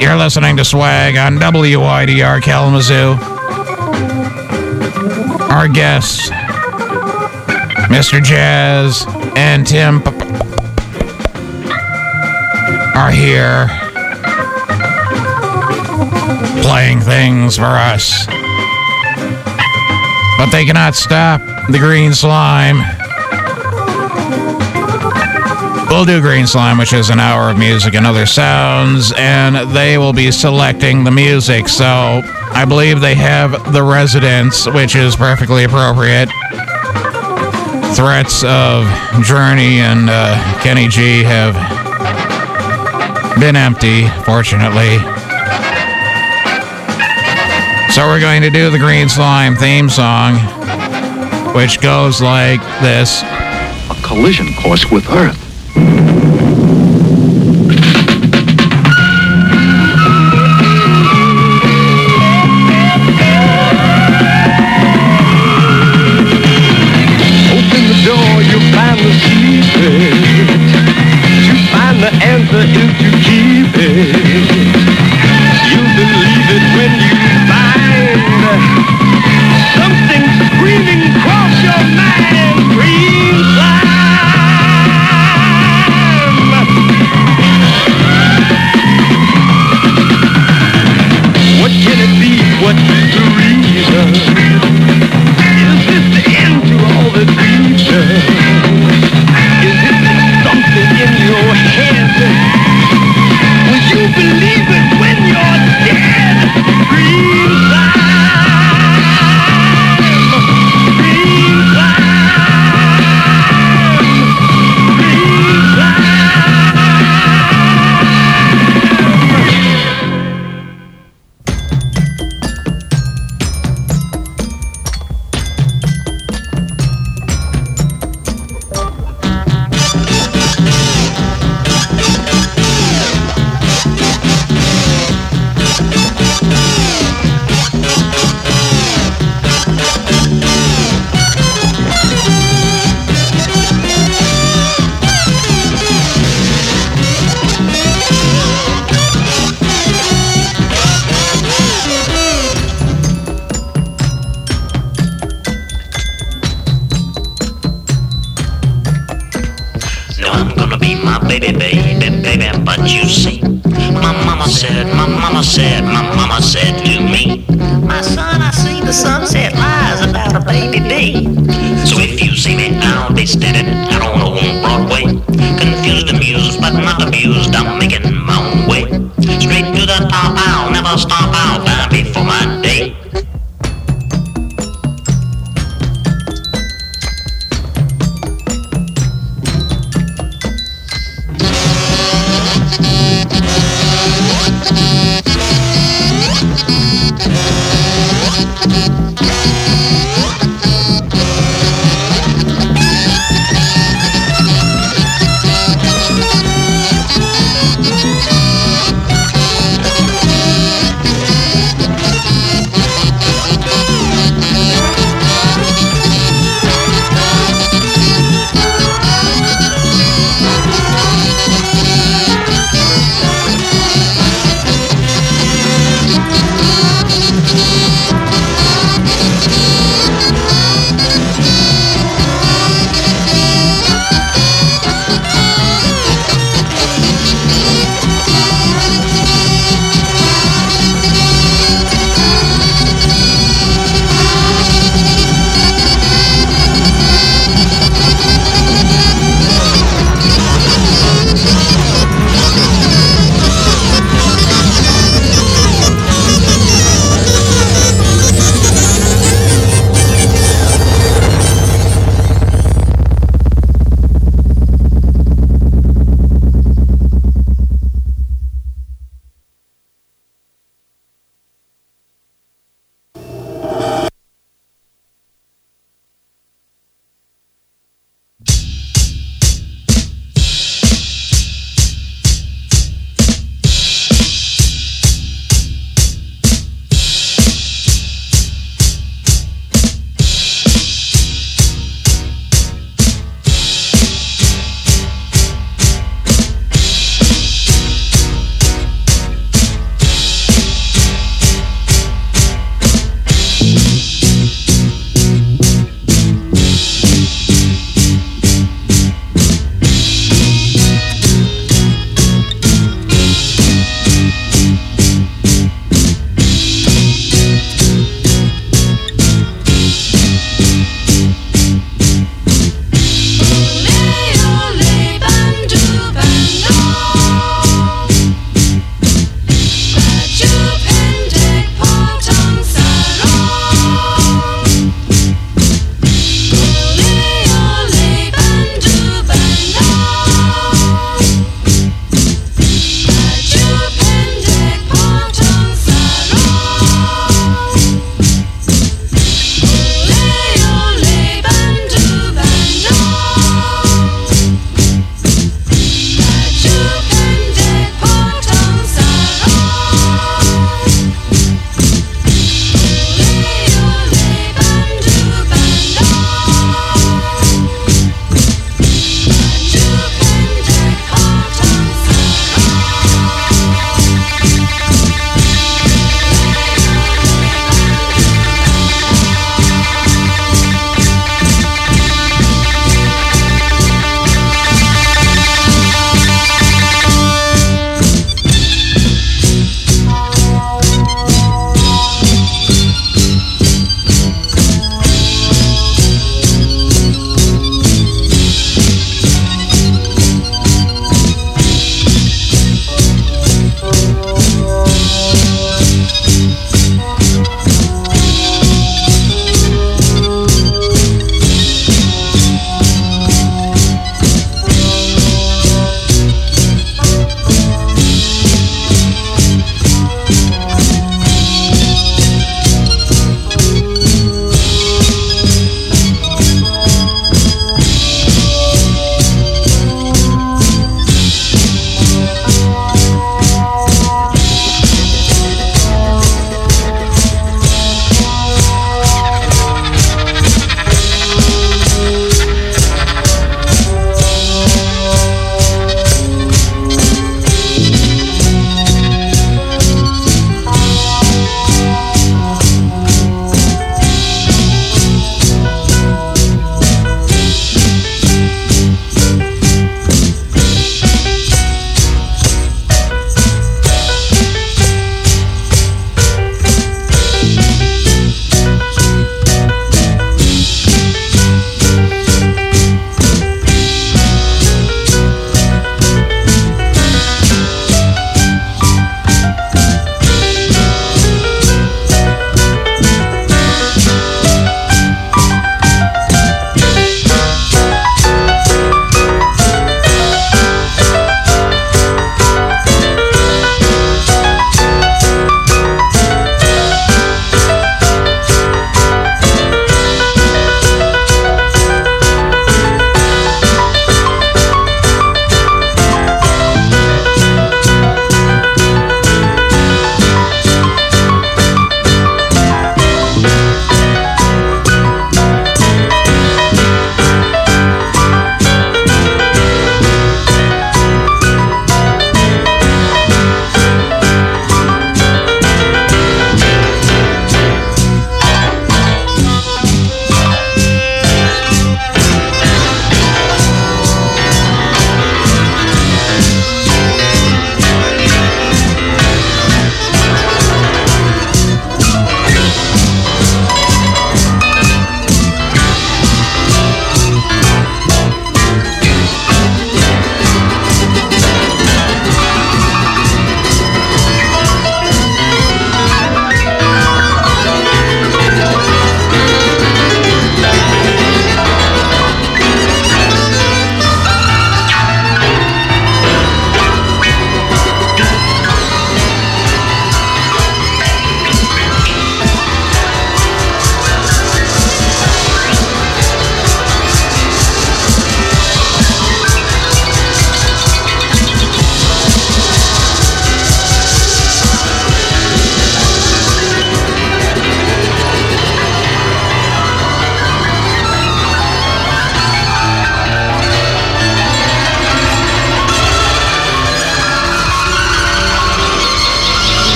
You're listening to Swag on WIDR Kalamazoo. Our guests, Mr. Jazz and Tim are here playing things for us. But they cannot stop the Green Slime. We'll do Green Slime, which is an hour of music and other sounds, and they will be selecting the music. So I believe they have The Residents, which is perfectly appropriate. Threats of Journey and Kenny G have been empty, fortunately. So we're going to do the Green Slime theme song, which goes like this. A collision course with Earth. Open the door, you'll find the secret. To find the answer is to keep it. You'll believe it when you find something screaming across your mind. Green slime. What can it be? What is the reason? Is this the end to all the reason? Is it something in your head? Will you believe it when you're dead? Green slime, green slime, green Mama said to me, my son, I see the sunset lies about a baby day. So if you see me, I'll be standing out on Broadway. Confused, amused, but not abused, I'm making my own way. Straight to the top, I'll never stop, I'll die before my day.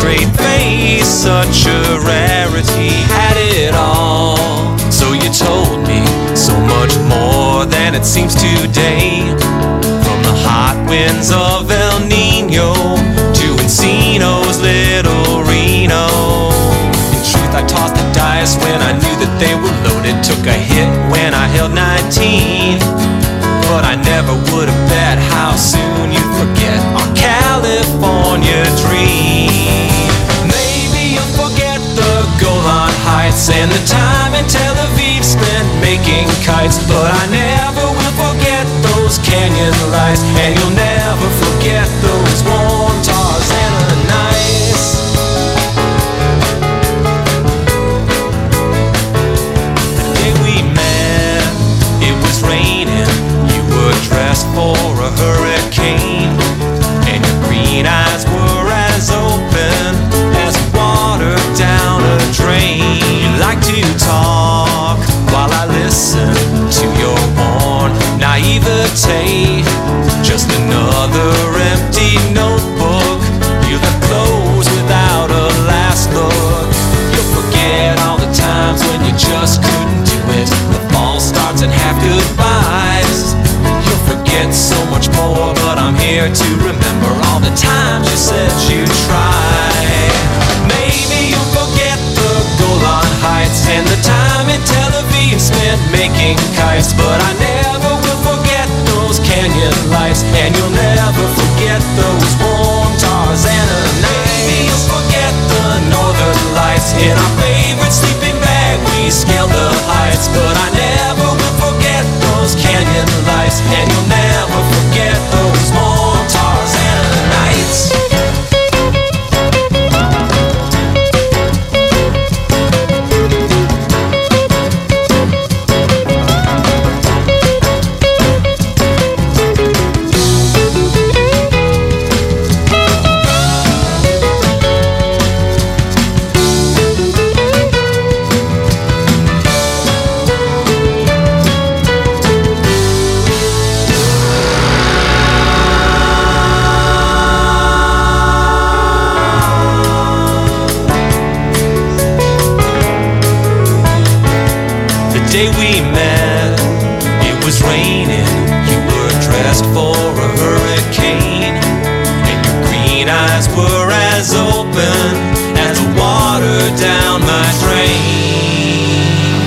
straight face, such a rarity, had it all. So you told me so much more than it seems today. From the hot winds of El Nino to Encino's little Reno. In truth, I tossed the dice when I knew that they were loaded. Took a hit when I held 19. But I never would have bet how soon you'd forget our California dream. Maybe you'll forget the Golan Heights and the time in Tel Aviv spent making kites. But I never will forget those canyon lights, and you'll never forget those warm Tarzana nights. The day we met, it was raining. Dressed for a hurricane, and your green eyes were as open as water down a drain. You like to talk while I listen to your worn naivete. Just another empty notebook you left closed without a last look. You'll forget all the times when you just couldn't do it, the false starts and half goodbyes. Forget so much more, but I'm here to remember all the times you said you'd try. Maybe you'll forget the Golan Heights and the time in Tel Aviv spent making kites. But I never will forget those canyon lights, and you'll never forget those warm Tarzana nights. Maybe you'll forget the northern lights in our favorite sleeping bag. We scaled the heights, but I never will forget those canyon lights, and you'll never forget those warm Tarzana nights. Day we met, it was raining. You were dressed for a hurricane, and your green eyes were as open as the water down my drain.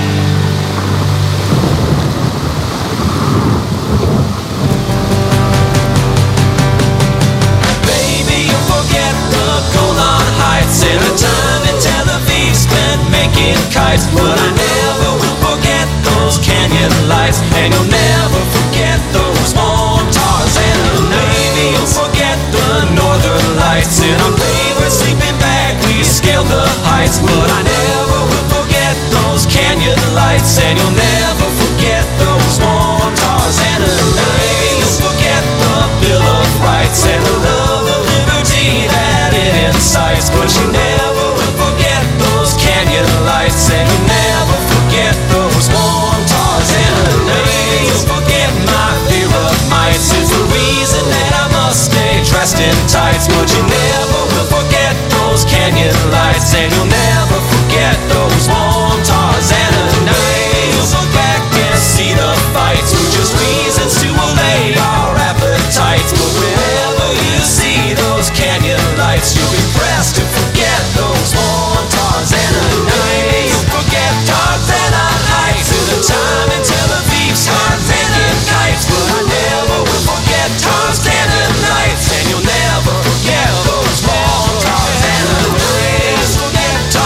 Maybe you'll forget the Golan Heights and the time in Tel Aviv spent making kites. But I never will forget those canyon lights, and you'll never forget those warm Tarzana. Maybe you'll forget the northern lights in our favorite sleeping bag. We scaled the heights, but I never will forget those canyon lights, and you'll never forget those warm Tarzana. Maybe you'll forget the Bill of Rights and the love of liberty that it incites, but you never will forget those canyon lights, and you'll never forget those warm Tarzana. Maybe you'll forget my fear of mice is the reason that I must stay dressed in tights, but you never will forget those canyon lights, and you'll never forget those warm Tarzana nights. You'll go back and see the fights were just reasons to allay our appetites, but whenever you see those canyon lights, you'll be pressed to forget those warm Tarzana nights. You'll forget Tarzana heights in the time in Tel Aviv start making kites, but I never will forget Tarzana nights, and you'll never forget those warm Tarzana nights. Forget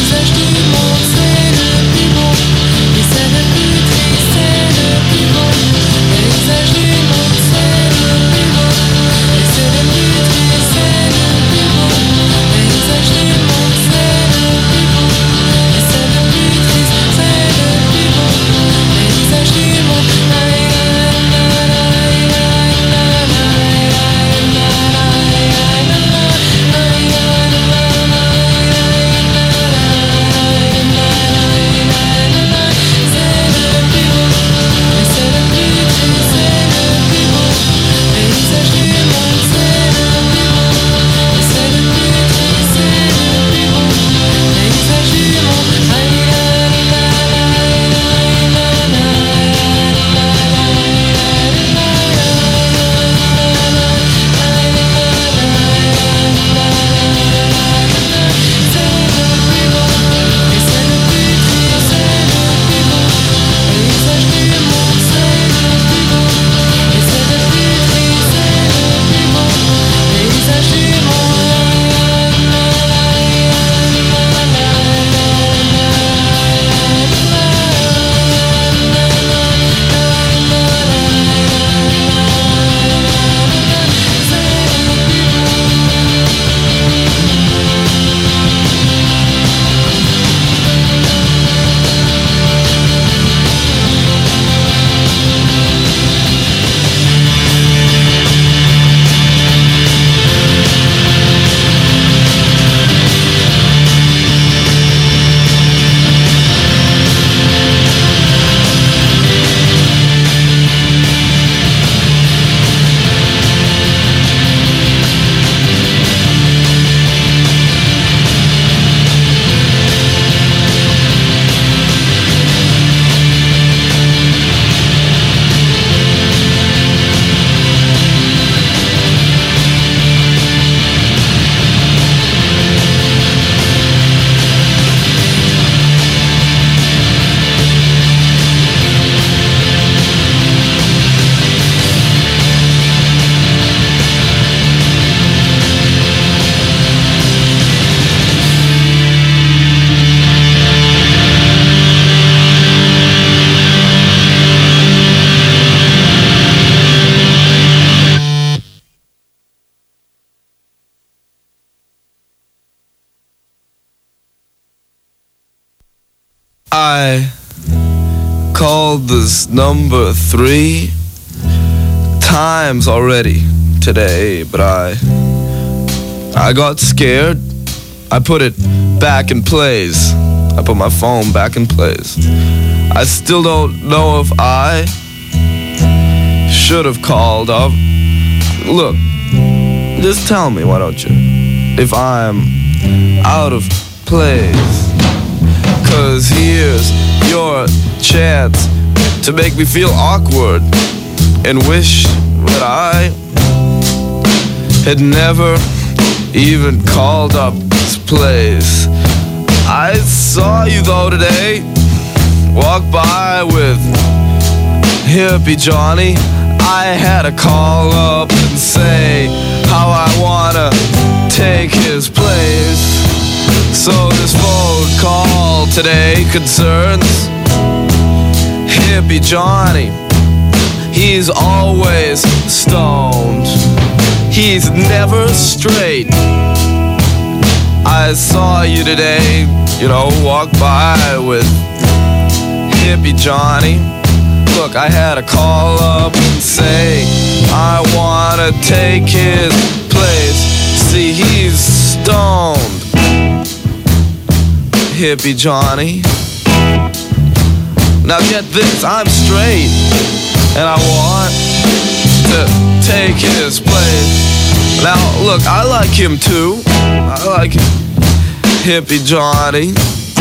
I called this number 3 times already today, but I got scared. I put it back in place. I put my phone back in place. I still don't know if I should have called up. Look, just tell me, why don't you, if I'm out of place. 'Cause here's your chance to make me feel awkward and wish that I had never even called up this place. I saw you though today, walk by with Hippie Johnny. I had to call up and say how I wanna take his place. So this phone call today concerns Hippie Johnny. He's always stoned. He's never straight. I saw you today, walk by with Hippie Johnny. Look, I had to call up and say I wanna take his place. See, he's stoned. Hippie Johnny. Now get this, I'm straight, and I want to take his place. Now look, I like him too. I like Hippie Johnny,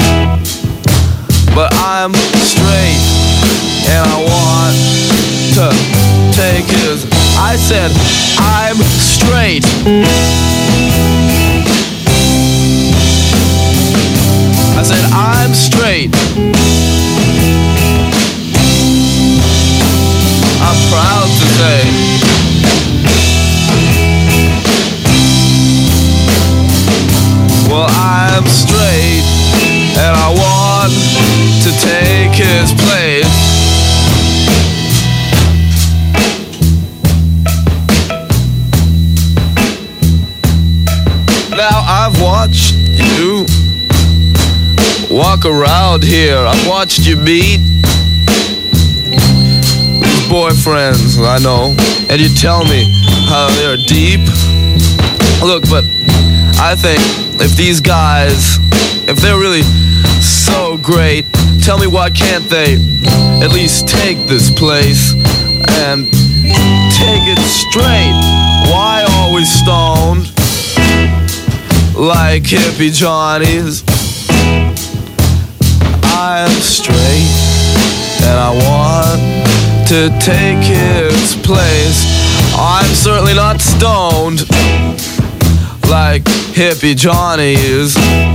but I'm straight, and I want to take his. I said I'm straight. I said I'm straight. I'm proud to say. Well, I'm straight, and I want to take his place. Now I've watched you walk around here. I've watched you meet these boyfriends, I know, and you tell me how they're deep. Look, but I think if these guys, if they're really so great, tell me why can't they at least take this place and take it straight? Why always stoned like hippie Johnnies? I am straight and I want to take his place. I'm certainly not stoned like hippie Johnny is.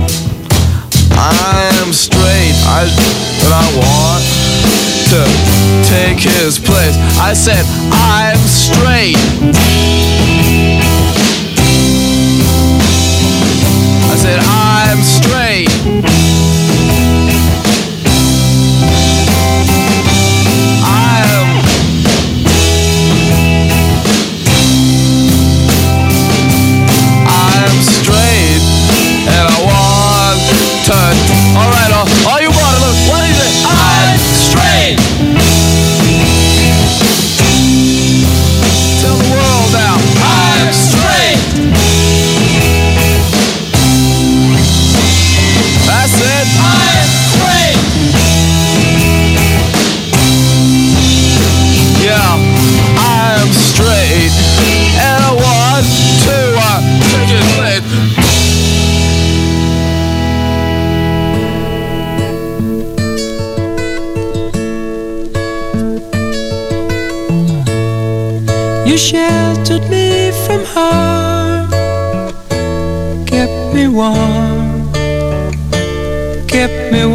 I am straight, and I want to take his place. I said I'm straight. I said I'm straight. Alright, all you want to look, what is it? I'm straight. Tell the world now, I'm straight. That's it. I'm straight. Yeah, I'm straight, and I want to take it late. You sheltered me from harm, kept me warm, kept me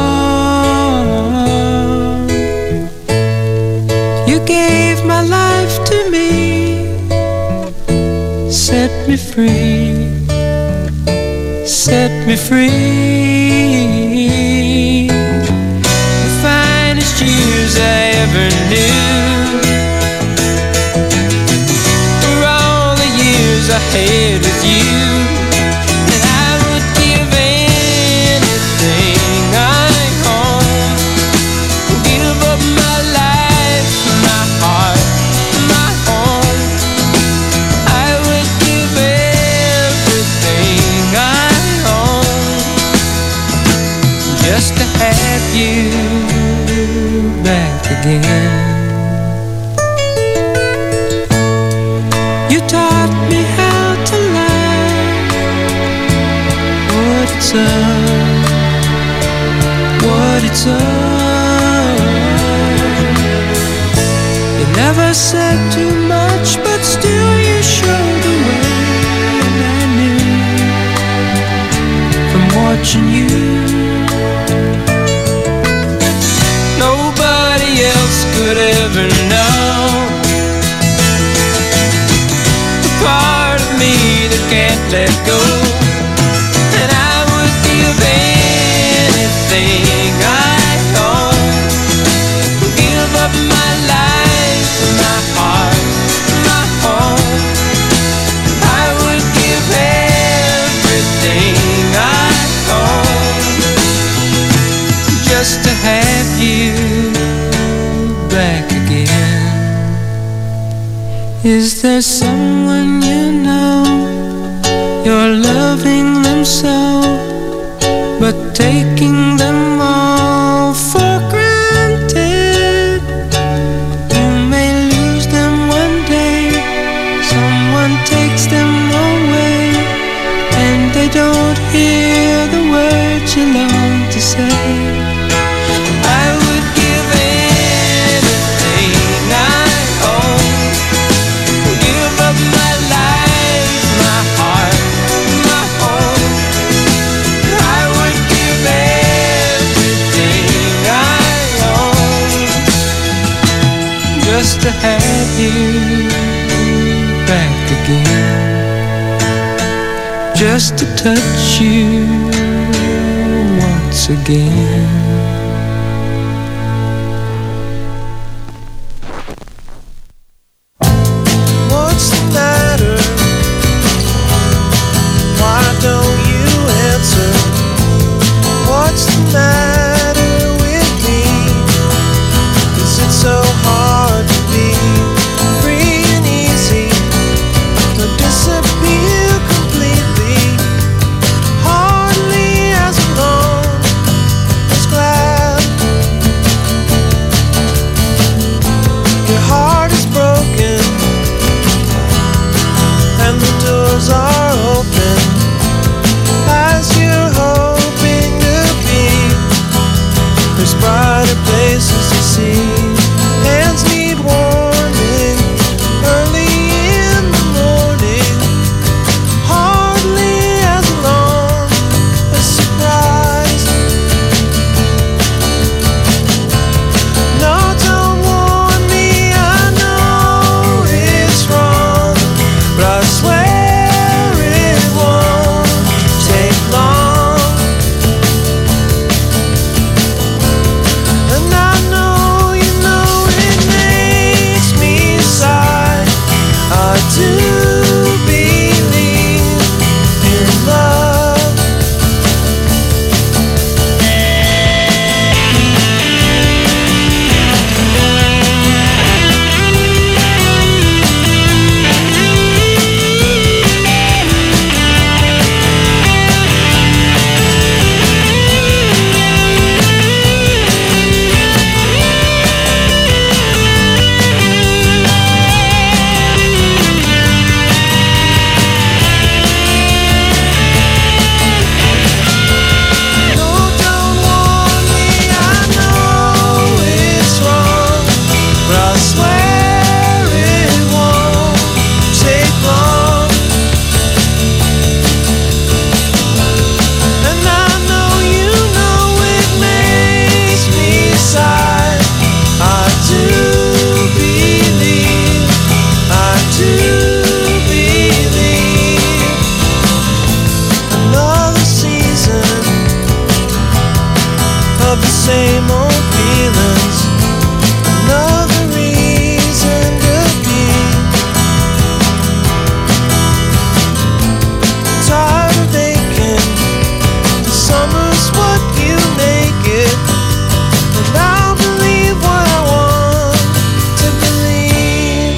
warm. You gave my life to me, set me free, set me free. The finest years I ever knew, I had with you, and I would give anything I own, give up my life, my heart, my home. I would give everything I own just to have you back again. You taught me how to love, what it's up. You never said too much, but still you showed the way, and I knew from watching you. Nobody else could ever know part of me that can't let go, and I would give anything I own, give up my life, my heart, my home. I would give everything I own just to have you back again. Is there someone you know, you're loving them so, but taking them all for granted? You may lose them one day, someone takes them away, and they don't hear the words you long to say. I would give anything I own, give up my life, my heart, my home. I would give everything I own just to have you back again, just to touch you once place again. What's the matter? Why don't you answer? What's the matter with me? Is it so hard to be free and easy, or disappear completely? Hardly as alone as glad. Your heart is broken and the doors are open as you're hoping to be. There's brighter places to see. Hands need warming early in the morning. Hardly as long as surprise. No, don't warn me, I know it's wrong, but I swear it won't take long. And I know you know it makes me sigh. I do believe in love. No, don't warn me, I know it's wrong, but I swear it won't take long. And I know you know it makes me sigh. I do believe, I do believe. Another season of the same old feelings. Another reason to be. Tired of aching. The summer's what you make it. And I'll believe what I want to believe.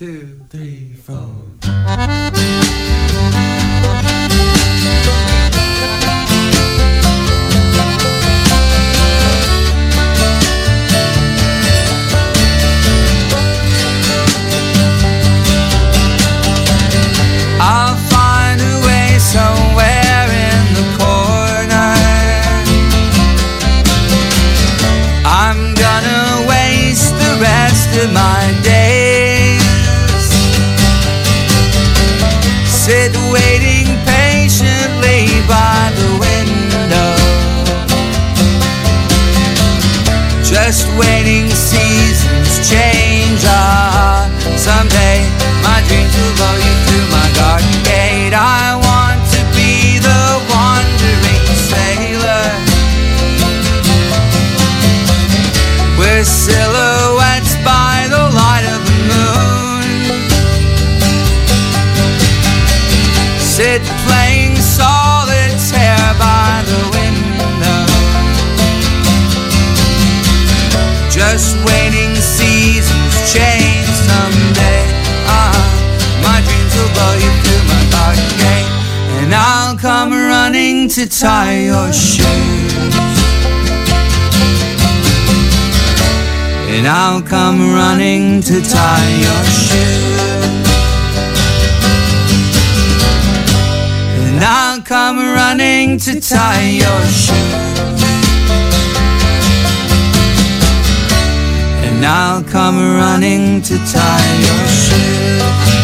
2, 3, 4. I'll find a way somewhere in the corner. I'm gonna waste the rest of my days, sit waiting patiently by the window, just waiting seasons change. Someday my dreams will blow you through my garden gate. I want to be the wandering sailor, with silhouettes by the light of the moon, sit playing solitaire by the window, just waiting seasons change. Someday my dreams will blow you through my garden gate, and I'll come running to tie your shoes, and I'll come running to tie your shoes, and I'll come running to tie your shoes, and I'll come running to tie your shoes.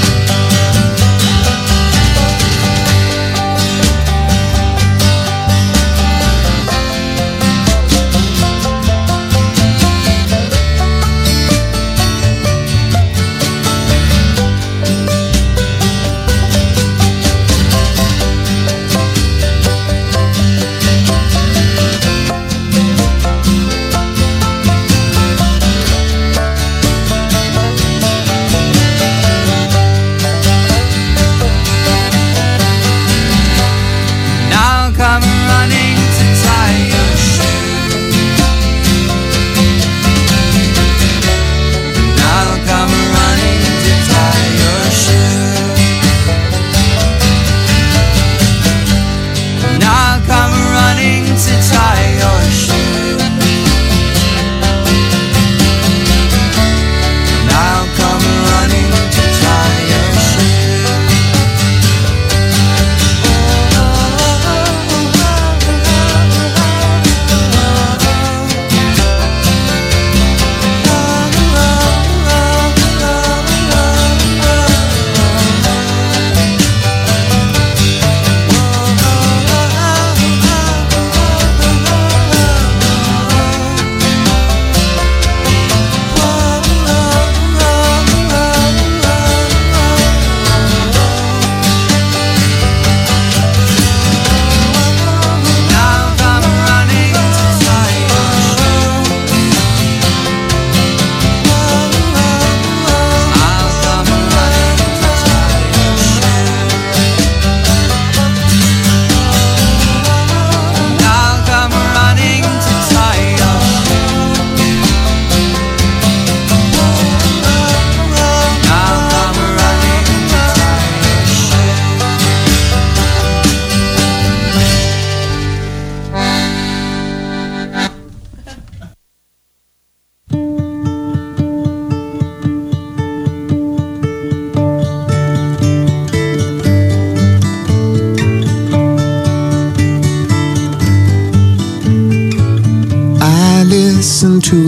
Listen to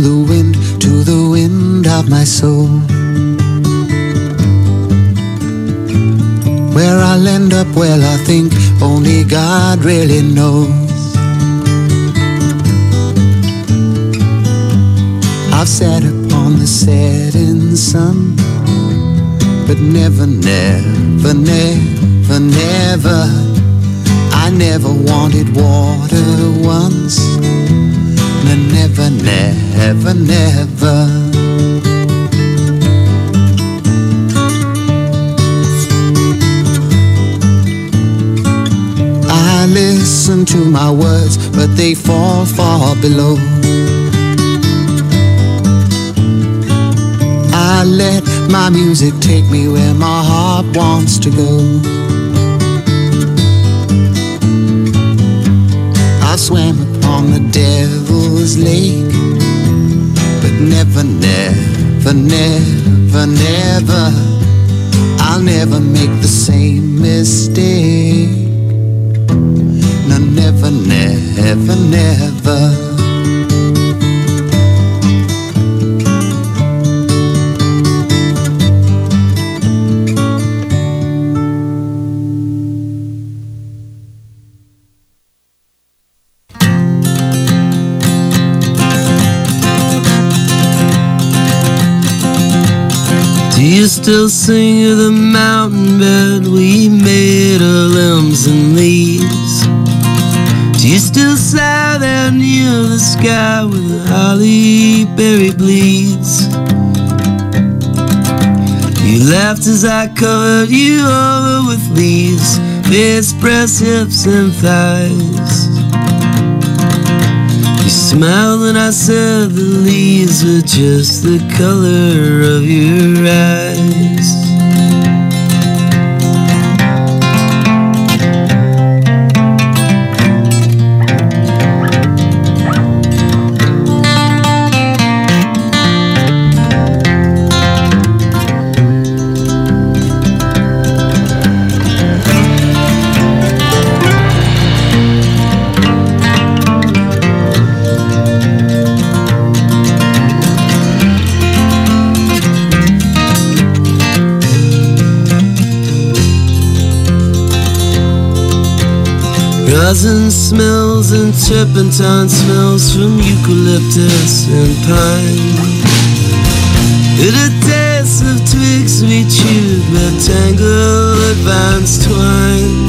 the wind of my soul. Where I'll end up, well, I think only God really knows. I've sat upon the setting sun, but never, never, never, never, I never wanted water once. Never, never, never. I listen to my words, but they fall far below. I let my music take me where my heart wants to go. I swam upon the devil's lake, but never, never, never, never, I'll never make the same mistake. No, never, never, never. Do you still sing of the mountain bed we made of limbs and leaves? Do you still sigh there near the sky where the holly berry bleeds? You laughed as I covered you over with leaves, face, breast, hips, and thighs. You smiled when I said the leaves were just the color of your eyes. Rosin smells and turpentine smells from eucalyptus and pine. Bitter taste of twigs we chewed where tangled vines twine.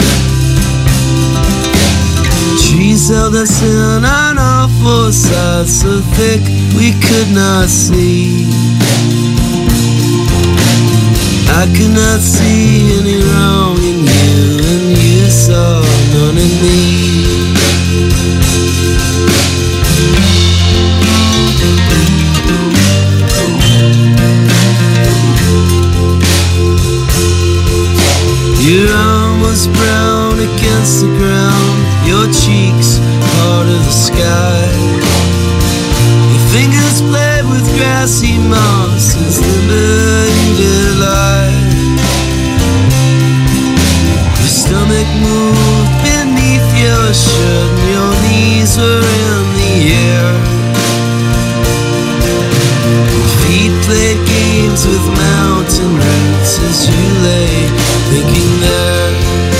Trees held us in on all four sides, so thick we could not see. I could not see any wrong in you, and you saw none in me. Your arm was brown against the ground, your cheeks part of the sky. Your fingers played with grassy moss and slumber in delight. Your stomach moved beneath your shirt and your knees were in the air. Your feet played games with mountain roots as you lay thinking there.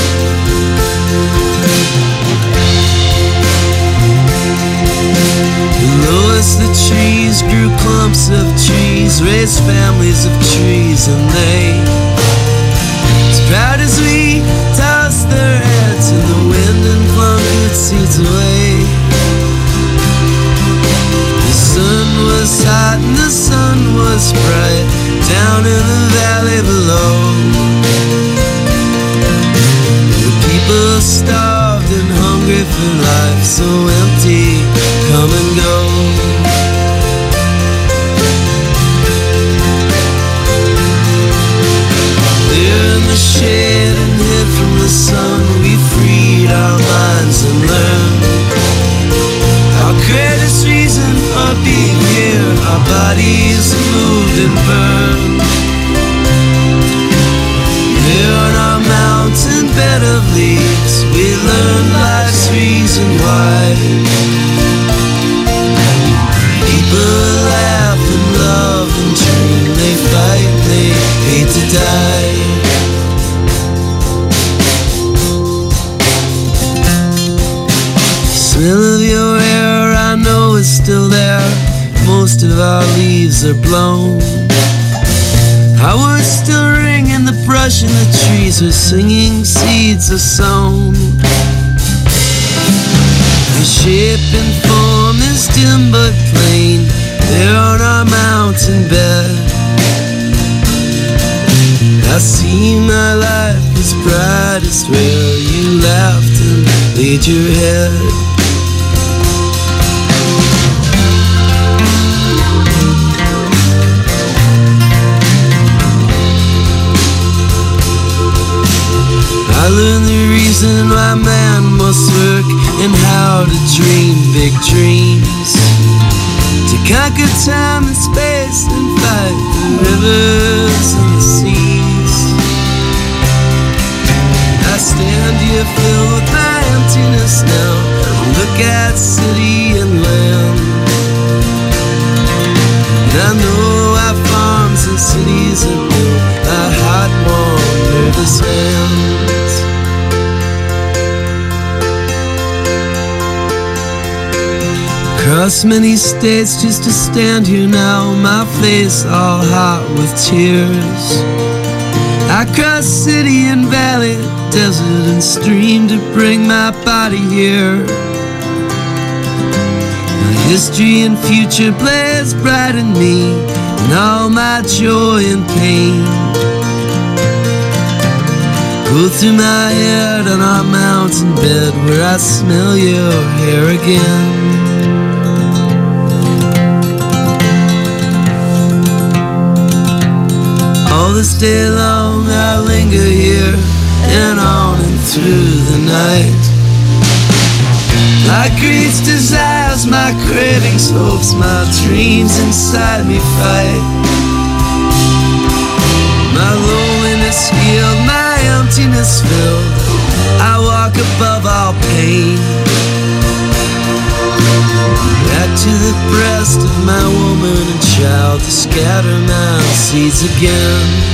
Below us the trees grew clumps of trees, raised families of trees, and they, as proud as we, tossed their heads in the wind and flung good seeds away. The sun was hot and the sun was bright down in the valley below. The people starved and hungry for life, so empty, come and go. There in the shade and hid from the sun, we freed our minds and learned our greatest reason for being here. Our bodies moved and burned. There on our mountain bed of leaves, we learned life's reason why. People laugh and love and dream, they fight, they hate to die. Smell of your hair I know is still there, most of our leaves are blown. Our words still ring in the brush and the trees are singing, seeds are sown. Your shape and form is dim but plain, there on our mountain bed. I see my life is brightest where you laughed and laid your head. learned the reason why man must work and how to dream big dreams, to conquer time and space and fight the rivers and the seas. I stand here filled with my emptiness now, look at city and land, and I know our farms and cities are built by hot, warm, nervous hands. Across many states just to stand here now, my face all hot with tears. I cross city and valley, desert and stream to bring my body here. My history and future blaze bright in me, and all my joy and pain go through my head on our mountain bed where I smell your hair again. All this day long I linger here and on and through the night. My greed desires, my cravings, hopes, my dreams inside me fight. My loneliness healed, my emptiness filled, I walk above all pain. Back to the breast of my woman and child to scatter my seeds again.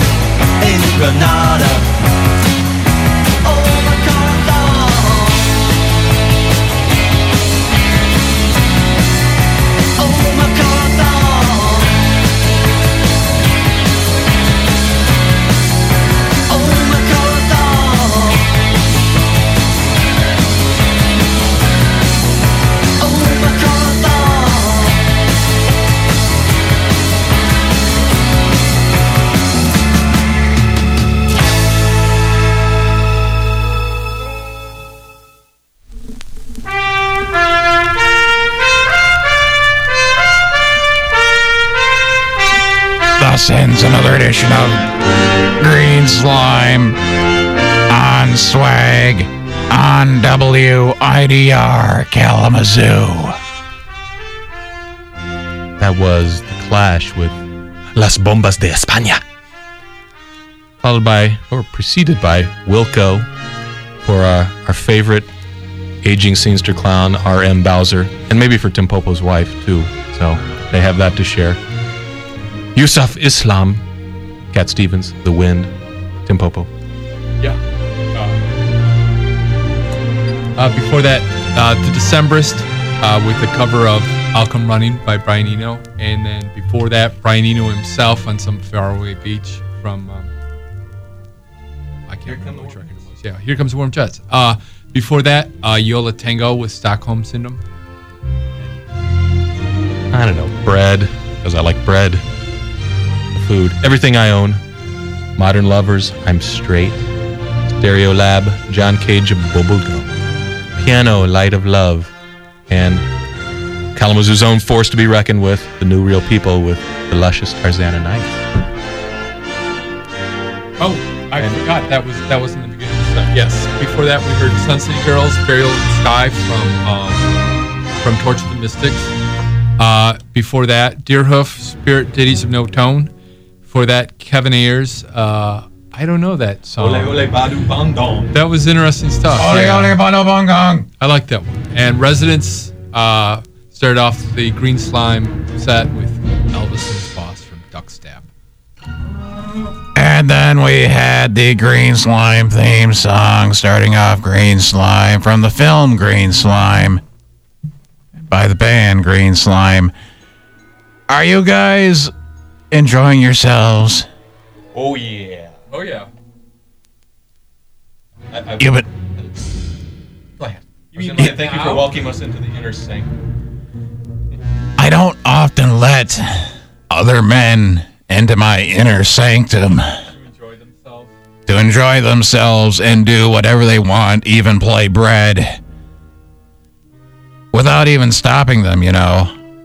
Granada. Oh my God, thus ends another edition of Green Slime on Swag on WIDR Kalamazoo. That was The Clash with Las Bombas de España. Followed by, or preceded by, Wilco for our favorite aging scenester clown, R.M. Bowser, and maybe for Tim Popo's wife, too. So they have that to share. Yusuf Islam, Cat Stevens, The Wind, Tim Popo. Yeah. Before that, The Decemberist with the cover of I'll Come Running by Brian Eno. And then before that, Brian Eno himself on Some Faraway Beach from... I can't remember which record it was. Yeah, Here Comes the Warm Jets. Before that, Yola Tango with Stockholm Syndrome. I don't know, bread, because I like bread. Food. Everything I own. Modern Lovers, I'm Straight. Stereo Lab, John Cage, Bubblegum. Piano, Light of Love. And Kalamazoo's own force to be reckoned with, The New Real People with The Luscious Tarzana Nights. Oh, I forgot. That was in the beginning of the stuff. Yes. Before that, we heard Sun City Girls, Burial in the Sky from Torch of the Mystics. Before that, Deerhoof, Spirit Ditties of No Tone. Before that, Kevin Ayers. I don't know that song. Ole Ole Badu Bong Dong. That was interesting stuff. Ole Ole Badu Bong Dong. I like that one. And Residents started off the Green Slime set with Elvis and his boss from Duck Stab. And then we had the Green Slime theme song, starting off Green Slime from the film Green Slime by the band Green Slime. Are you guys enjoying yourselves? Oh, yeah. Oh, yeah. You but Go ahead. Thank you for welcoming us into the inner sync. I don't often let other men into my inner sanctum to enjoy themselves and do whatever they want, even play bread, without even stopping them, you know.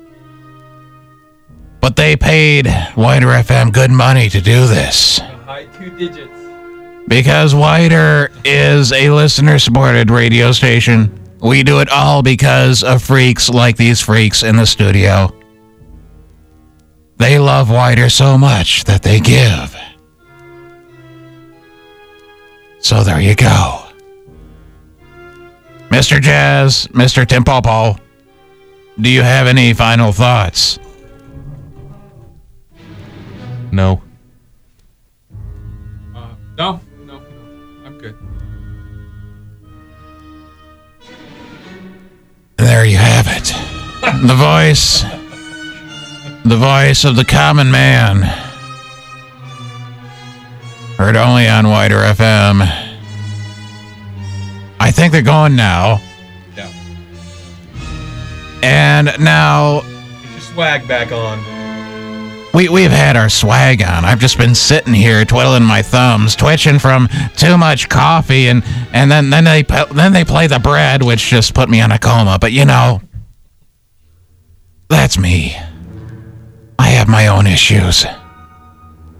But they paid Wider FM good money to do this. High 2 digits. Because Wider is a listener-supported radio station. We do it all because of freaks like these freaks in the studio. They love Wider so much that they give. So there you go. Mr. Jazz, Mr. Tim Popo, do you have any final thoughts? No. No, I'm good. There you have it. The voice of the common man. Heard only on Wider FM. I think they're going now. Yeah. And now Get your swag back on. we've had our swag on. I've just been sitting here twiddling my thumbs, twitching from too much coffee, and then they play the bread, which just put me on a coma. But you know, that's me. I have my own issues.